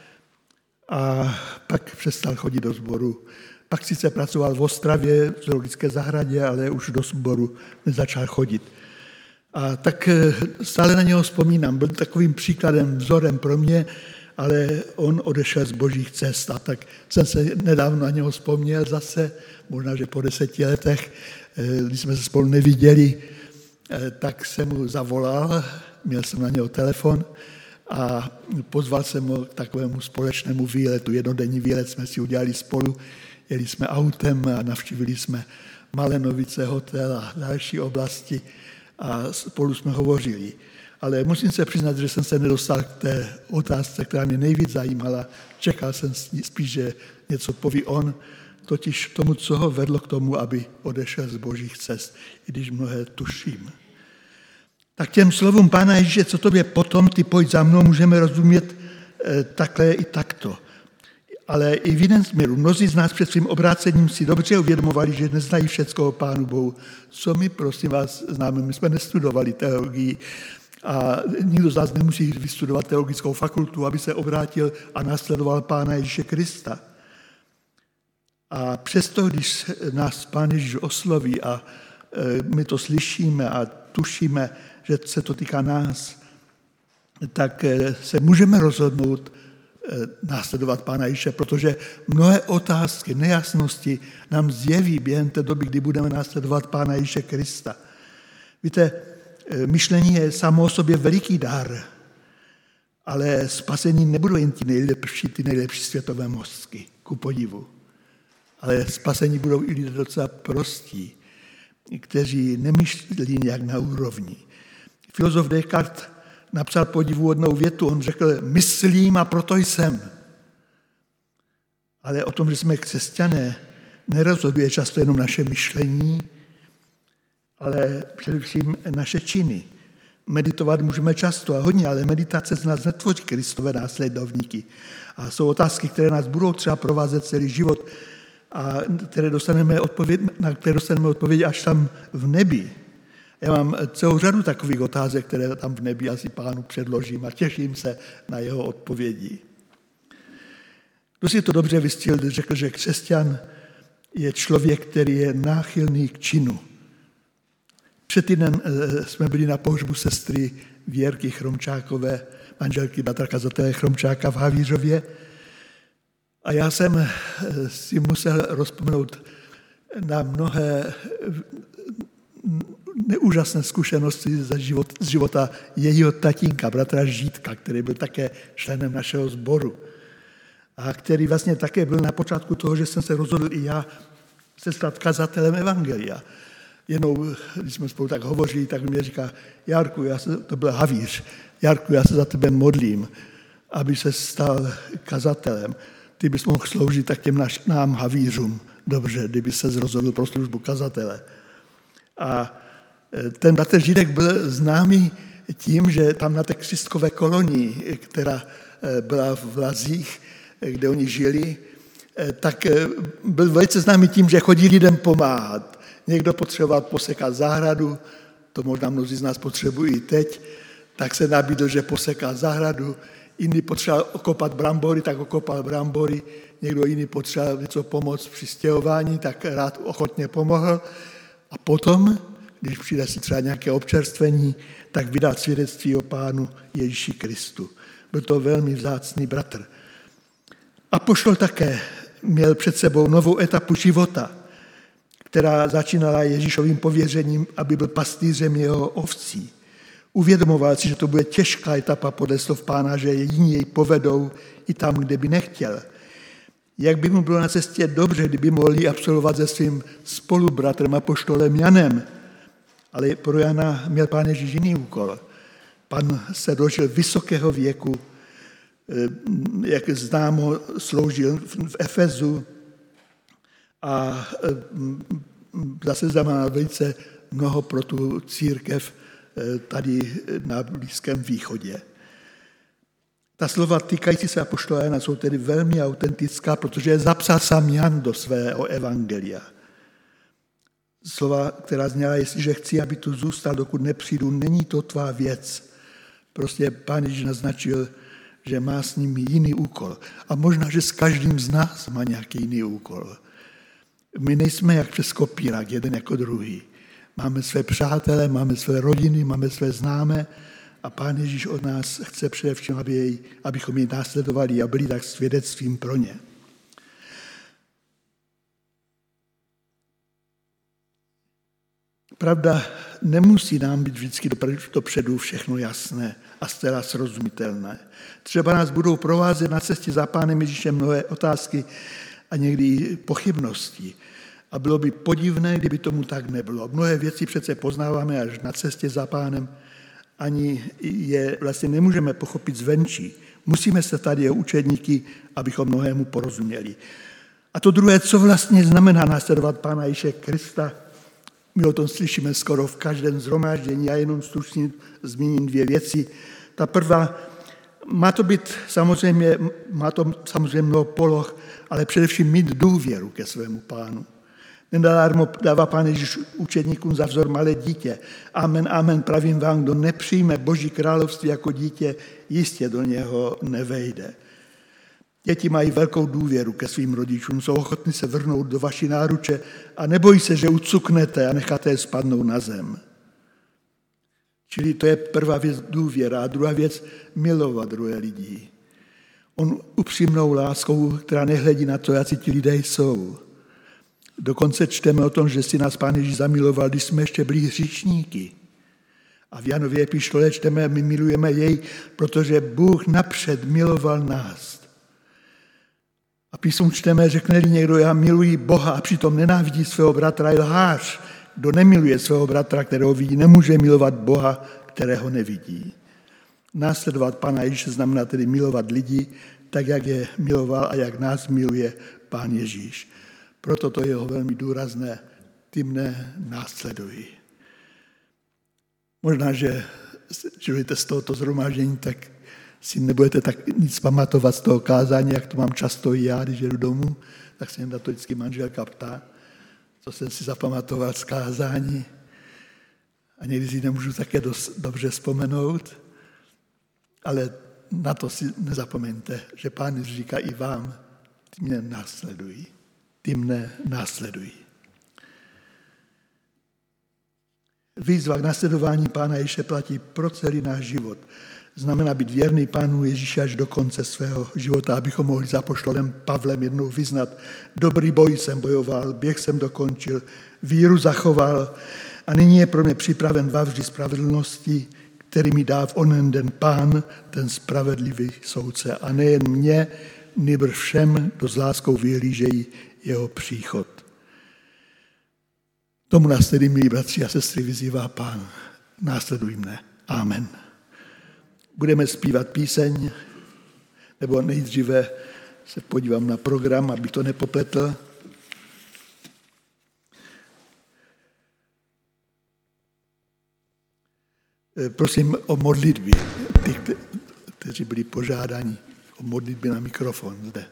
a pak přestal chodit do sboru. Pak sice pracoval v Ostravě, v zoologické zahradě, ale už do sboru nezačal chodit. A tak stále na něho vzpomínám. Byl takovým příkladem, vzorem pro mě, ale on odešel z božích cest. A tak jsem se nedávno na něho vzpomněl zase, možná, že po deseti letech, když jsme se spolu neviděli, tak jsem mu zavolal, měl jsem na něho telefon a pozval jsem ho k takovému společnému výletu. Jednodenní výlet jsme si udělali spolu. Jeli jsme autem a navštívili jsme Malenovice hotel a další oblasti a spolu jsme hovořili. Ale musím se přiznat, že jsem se nedostal k té otázce, která mě nejvíc zajímala. Čekal jsem spíš, že něco poví on, totiž tomu, co ho vedlo k tomu, aby odešel z božích cest, i když mnohé tuším. Tak těm slovům Pána Ježíše, co tobě potom, ty pojď za mnou, můžeme rozumět e, takhle i takto. Ale i v jiném směru. Mnozí z nás před svým obrácením si dobře uvědomovali, že neznají všecko o Pánu Bohu. Co my, prosím vás, známe? My jsme nestudovali teologii a nikdo z nás nemusí vystudovat teologickou fakultu, aby se obrátil a následoval Pána Ježíše Krista. A přesto, když nás Pán Ježíš osloví a my to slyšíme a tušíme, že se to týká nás, tak se můžeme rozhodnout následovat Pána Ježíše, protože mnohé otázky, nejasnosti nám zjeví během té doby, kdy budeme následovat Pána Ježíše Krista. Víte, myšlení je samo o sobě veliký dar, ale spasení nebudou jen ti nejlepší, ty nejlepší světové mozky, ku podivu. Ale spasení budou i lidé docela prostí, kteří nemyslí nějak na úrovni. Filozof Descartes napsal podivuhodnou větu, on řekl, myslím a proto jsem. Ale o tom, že jsme křesťané, nerozhoduje často jenom naše myšlení, ale především naše činy. Meditovat můžeme často a hodně, ale meditace z nás netvoří Kristové následovníky. A jsou otázky, které nás budou třeba provázet celý život a které dostaneme odpověď, na které dostaneme odpověď až tam v nebi. Já mám celou řadu takových otázek, které tam v nebi asi Pánu předložím a těším se na jeho odpovědi. Kdo si to dobře vystihl, řekl, že křesťan je člověk, který je náchylný k činu. Před týdnem jsme byli na pohřbu sestry Věrky Chromčákové, manželky bratra kazatele Chromčáka v Havířově. A já jsem si musel rozpomenout na mnohé neúžasné zkušenosti ze život, z života jejího tatínka, bratra Žítka, který byl také členem našeho sboru. A který vlastně také byl na počátku toho, že jsem se rozhodl i já se stát kazatelem evangelia. Jenom, když jsme spolu tak hovořili, tak mi říká, Jarku, já se, to byl Havíř, Jarku, já se za tebe modlím, aby se stal kazatelem. Ty bys mohl sloužit tak těm naš, nám Havířům dobře, kdyby se rozhodl pro službu kazatele. A ten bratr Žídek byl známý tím, že tam na té křistkové kolonii, která byla v Lazích, kde oni žili, tak byl velice známý tím, že chodí lidem pomáhat. Někdo potřeboval posekat zahradu, to možná mnozí z nás potřebují teď, tak se nabídl, že poseká zahradu. Jiný potřeboval okopat brambory, tak okopal brambory. Někdo jiný potřeboval něco pomoct při stěhování, tak rád ochotně pomohl. A potom, když přijde si třeba nějaké občerstvení, tak vydal svědectví o Pánu Ježíši Kristu. Byl to velmi vzácný bratr. Apoštol také měl před sebou novou etapu života, která začínala Ježíšovým pověřením, aby byl pastýřem jeho ovcí. Uvědomoval si, že to bude těžká etapa podle slov Pána, že jiní jej povedou i tam, kde by nechtěl. Jak by mu bylo na cestě dobře, kdyby mohli absolvovat se svým spolubratrem apoštolem Janem. Ale pro Jana měl Pán Ježíš jiný úkol. Pan se dožil vysokého věku, jak známo, sloužil v Efezu a zase znamená velice mnoho pro tu církev tady na Blízkém východě. Ta slova týkající se apoštola Jana jsou tedy velmi autentická, protože je zapsal sám Jan do svého evangelia. Slova, která zněla, jestliže chci, aby tu zůstal, dokud nepřijdu, není to tvá věc. Prostě Pán Ježíš naznačil, že má s ním jiný úkol. A možná, že s každým z nás má nějaký jiný úkol. My nejsme jak přes kopírák, jeden jako druhý. Máme své přátele, máme své rodiny, máme své známé a Pán Ježíš od nás chce především, aby jej, abychom jej následovali a byli tak svědectvím pro ně. Pravda, nemusí nám být vždycky dopředu všechno jasné a zcela srozumitelné. Třeba nás budou provázet na cestě za Pánem Ježíšem mnohé otázky a někdy pochybnosti. A bylo by podivné, kdyby tomu tak nebylo. Mnohé věci přece poznáváme až na cestě za Pánem, ani je vlastně nemůžeme pochopit zvenčí. Musíme se tady o učedníky, abychom mnohému porozuměli. A to druhé, co vlastně znamená následovat Pána Ježíše Krista, My o tom slyšíme skoro v každém shromáždění. Já jenom stručně zmíním dvě věci. Ta prvá, má to být samozřejmě, má to samozřejmě mnoho poloh, ale především mít důvěru ke svému Pánu. Nedarmo dává Pán Ježíš učedníkům za vzor malé dítě. Amen, amen, pravím vám, kdo nepřijme Boží království jako dítě, jistě do něho nevejde. Děti mají velkou důvěru ke svým rodičům, jsou ochotní se vrhnout do vaší náruče a nebojí se, že ucuknete a necháte je spadnout na zem. Čili to je prvá věc důvěra a druhá věc milovat druhé lidi. On upřímnou láskou, která nehledí na to, jak ti lidé jsou. Dokonce čteme o tom, že si nás Pán Ježíš zamiloval, když jsme ještě byli hříšníky. A v Janově epištole čteme, my milujeme jej, protože Bůh napřed miloval nás. A písmu čteme, řekne-li někdo, já miluji Boha a přitom nenávidí svého bratra, je lhář. Kdo nemiluje svého bratra, kterého vidí, nemůže milovat Boha, kterého nevidí. Následovat Pána Ježíše znamená tedy milovat lidi, tak jak je miloval a jak nás miluje Pán Ježíš. Proto to je jeho velmi důrazné, ty mne následují. Možná, že žijete z tohoto shromáždění, tak si nebudete tak nic pamatovat z toho kázání, jak to mám často i já, když jedu domů, tak se na to vždycky manželka ptá, co jsem si zapamatoval z kázání. A někdy si nemůžu také dost dobře vzpomenout, ale na to si nezapomeňte, že Pán Ježíš říká i vám, ty mě následují. Ty mne následují. Výzva k následování Pána Ježíše platí pro celý náš život. Znamená být věrný Pánu Ježíši až do konce svého života, abychom mohli za apoštolem Pavlem jednou vyznat. Dobrý boj jsem bojoval, běh jsem dokončil, víru zachoval a nyní je pro mě připraven vavři spravedlnosti, který mi dá v onen den Pán, ten spravedlivý soudce. A nejen mě, nýbrž všem, kdo s láskou vyhlížejí jeho příchod. Tomu nás tedy, milí bratři a sestry, vyzývá Pán. Následuj mne. Amen. Budeme zpívat píseň, nebo nejdříve se podívám na program, abych to nepopletl. Prosím o modlitby, těch, kteří byli požádáni o modlitby na mikrofon zde.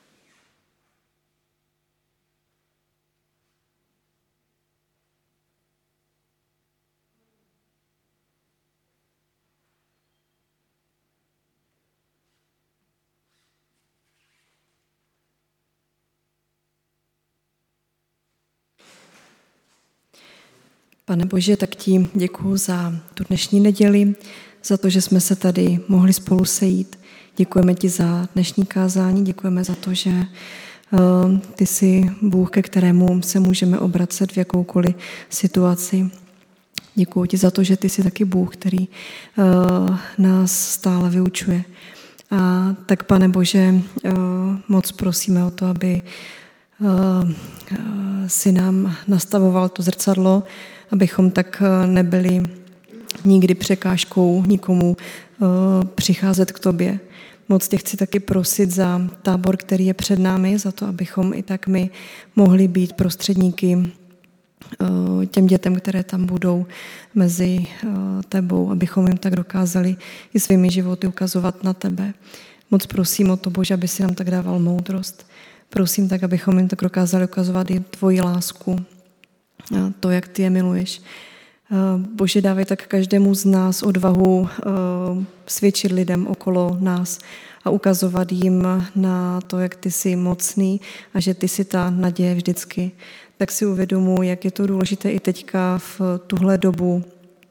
Pane Bože, tak ti děkuju za tu dnešní neděli, za to, že jsme se tady mohli spolu sejít. Děkujeme ti za dnešní kázání, děkujeme za to, že uh, ty jsi Bůh, ke kterému se můžeme obracet v jakoukoliv situaci. Děkuju ti za to, že ty jsi taky Bůh, který uh, nás stále vyučuje. A tak, Pane Bože, uh, moc prosíme o to, aby uh, si nám nastavoval to zrcadlo, abychom tak nebyli nikdy překážkou nikomu přicházet k tobě. Moc tě chci taky prosit za tábor, který je před námi, za to, abychom i tak my mohli být prostředníky těm dětem, které tam budou mezi tebou, abychom jim tak dokázali i svými životy ukazovat na tebe. Moc prosím o to, Bože, aby si nám tak dával moudrost. Prosím tak, abychom jim tak dokázali ukazovat i tvoji lásku, to, jak ty je miluješ. Bože, dávej tak každému z nás odvahu svědčit lidem okolo nás a ukazovat jim na to, jak ty jsi mocný a že ty jsi ta naděje vždycky. Tak si uvědomuji, jak je to důležité i teďka v tuhle dobu,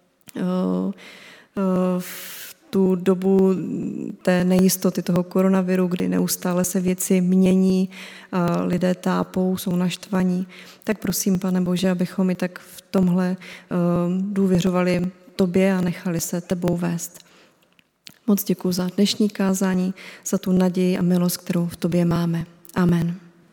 v tu dobu té nejistoty, toho koronaviru, kdy neustále se věci mění, a lidé tápou, jsou naštvaní. Tak prosím, Pane Bože, abychom i tak v tomhle důvěřovali tobě a nechali se tebou vést. Moc děkuji za dnešní kázání, za tu naději a milost, kterou v tobě máme. Amen.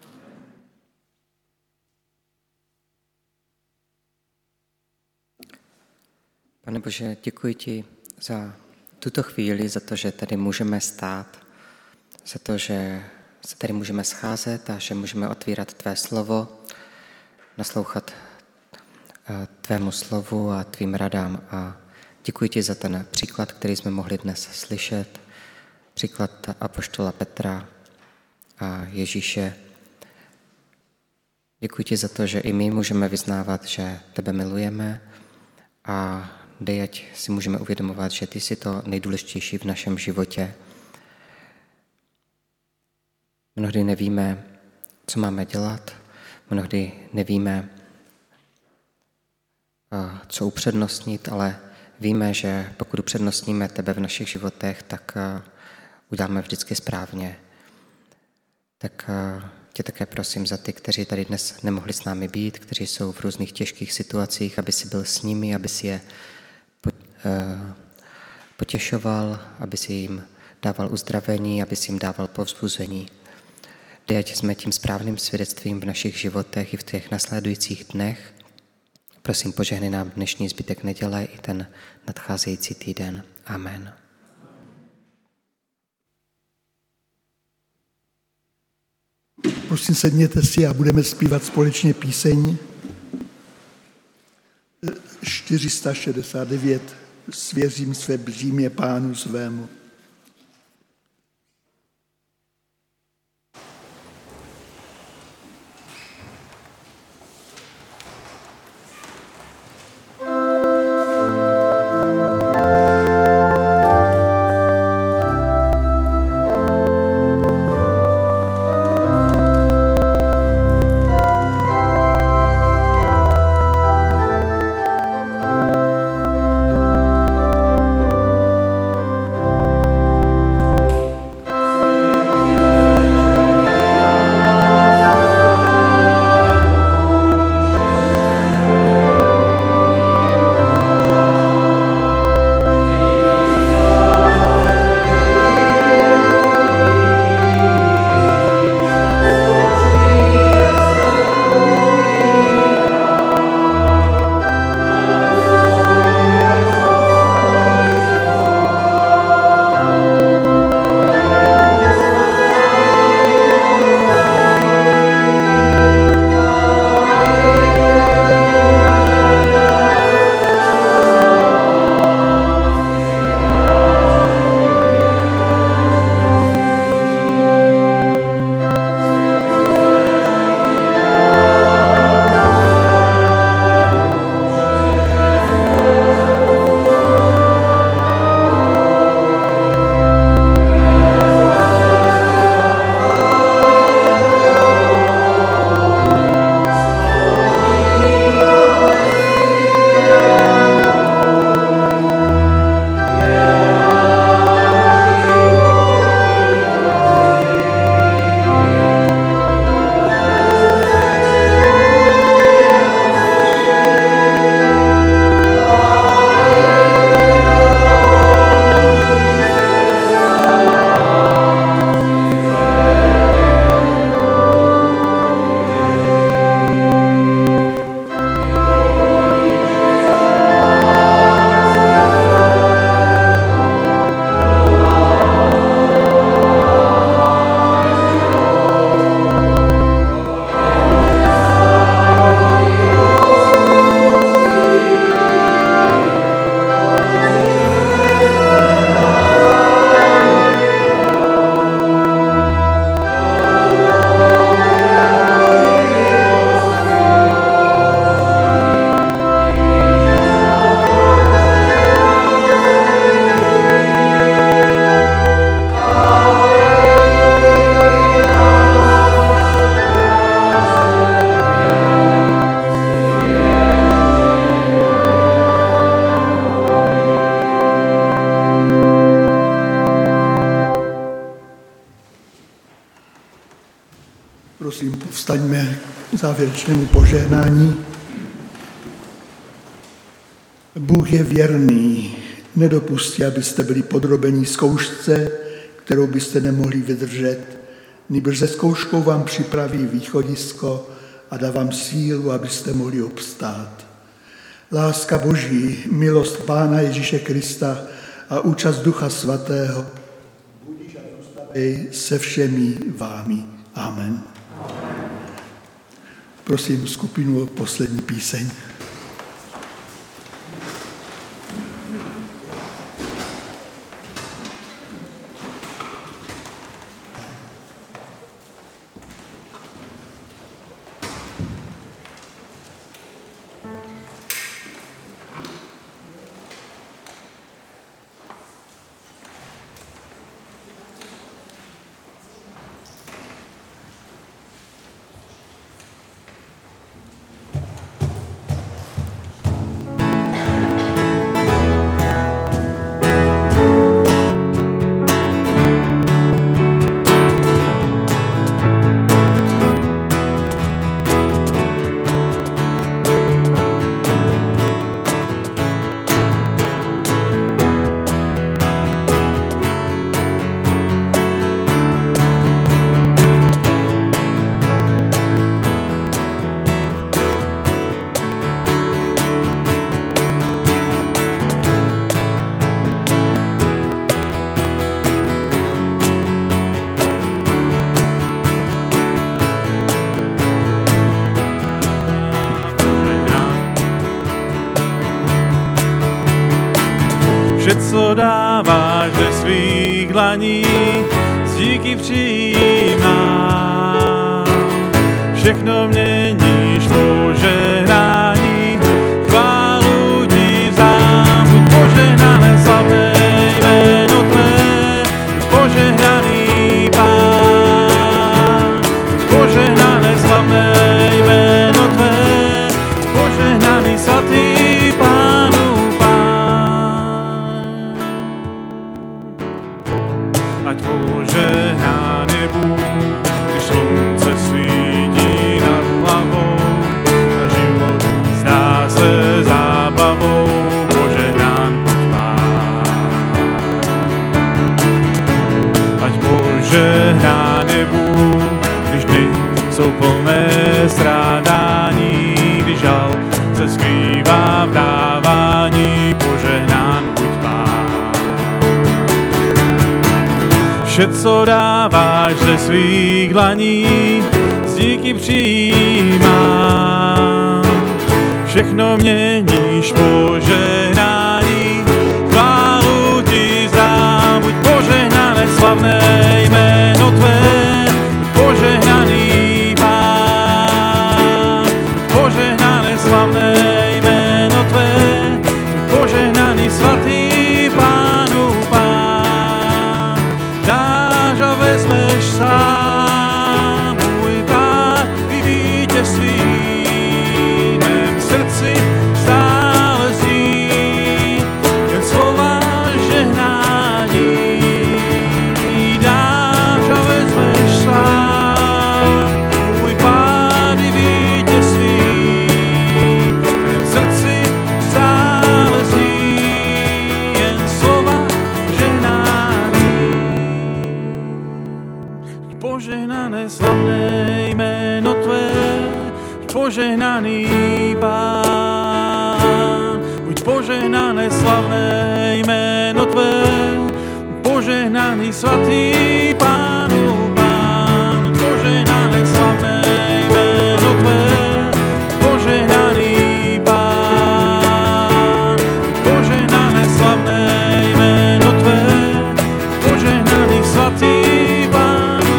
Pane Bože, děkuji ti za tuto chvíli, za to, že tady můžeme stát, za to, že se tady můžeme scházet a že můžeme otvírat tvé slovo, naslouchat tvému slovu a tvým radám a děkuji ti za ten příklad, který jsme mohli dnes slyšet, příklad apoštola Petra a Ježíše. Děkuji ti za to, že i my můžeme vyznávat, že tebe milujeme a dej, ať si můžeme uvědomovat, že ty jsi to nejdůležitější v našem životě. Mnohdy nevíme, co máme dělat, mnohdy nevíme, co upřednostnit, ale víme, že pokud upřednostníme tebe v našich životech, tak uděláme vždycky správně. Tak tě také prosím za ty, kteří tady dnes nemohli s námi být, kteří jsou v různých těžkých situacích, aby si byl s nimi, aby si je potěšoval, aby si jim dával uzdravení, aby si jim dával povzbuzení. Dej, ať jsme tím správným svědectvím v našich životech i v těch následujících dnech. Prosím, požehnej nám dnešní zbytek neděle i ten nadcházející týden. Amen. Prosím, sedněte si a budeme zpívat společně píseň čtyři sta šedesát devět. Svěřím své břímě Pánu svému. Prosím, povstaňme k závěrečnému požehnání. Bůh je věrný, nedopustí, abyste byli podrobeni zkoušce, kterou byste nemohli vydržet, nýbrž se zkouškou vám připraví východisko a dá vám sílu, abyste mohli obstát. Láska Boží, milost Pána Ježíše Krista a účast Ducha Svatého budíš a zůstavej se všemi vámi. Amen. Prosím skupinu o poslední píseň. co dáváš ze svých dlaní, z díky přijímám. Všechno měníš požehnání, chválu ti vzdám. Buď požehnané slavné jméno tvé, požehnaný Pán. Požehnané slavné jméno tvé, požehnaný svatý Pánu Pán. Ať požehná nebu, když slunce svítí nad hlavou a život zdá se zábavou, požehnán buď Pán. Ať požehná nebu, když dny jsou plné strádání, když žal se skrývá v dávání, požehnán buď Pán. Vše, co dáváš ze svých dlaní, z díky přijímám. Všechno měníš požehnání, chválu ti vzdám. Buď požehnané slavné jméno tvé, požehnaný Pán. Požehnané slavné jméno tvé, požehnaný svatý Pánu Pán. Dáš a vezmeš sám, můj Pán, i vítězství v mém srdci stále zní, jen slova žehnání. Dáš a vezmeš sám, můj Pán, i vítězství v mém srdci stále zní, jen slova žehnání. Požehnané slavné jméno tvé, požehnaný Pán. Buď požehnané slavné jméno tvé, požehnaný svatý Pánu Pán. Požehnané slavné jméno tvé, požehnaný Pán. Požehnané slavné jméno tvé, požehnaný svatý Pánu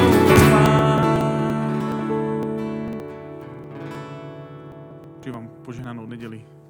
Pán. Přeji vám požehnanou neděli.